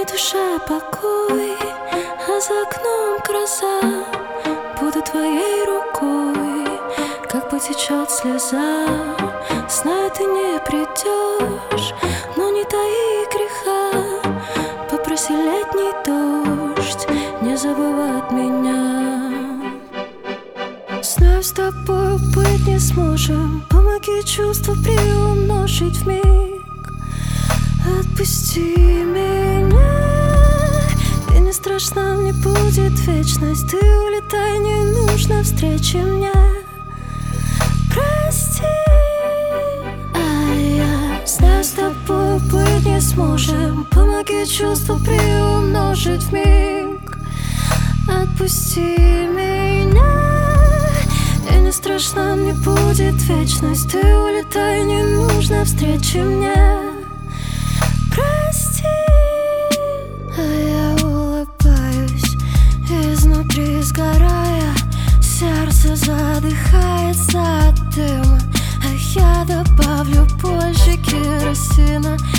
моей душе покой, а за окном гроза. Буду твоей рукой, как потечет слеза. Знаю, ты не придешь, но не таи греха. Попроси летний дождь не забывать меня. Знаю, с тобой быть не сможем. Помоги чувства приумножить вмиг. Отпусти меня, и не страшно, мне будет вечность. Ты улетай, не нужно встречи мне. Прости, а я знаю, с тобой быть не сможем. Помоги чувства приумножить вмиг. Отпусти меня, и не страшно, мне будет вечность. Ты улетай, не нужно встречи мне. Прости, а я улыбаюсь, изнутри сгорая. Сердце задыхается от дыма, а я добавлю больше керосина.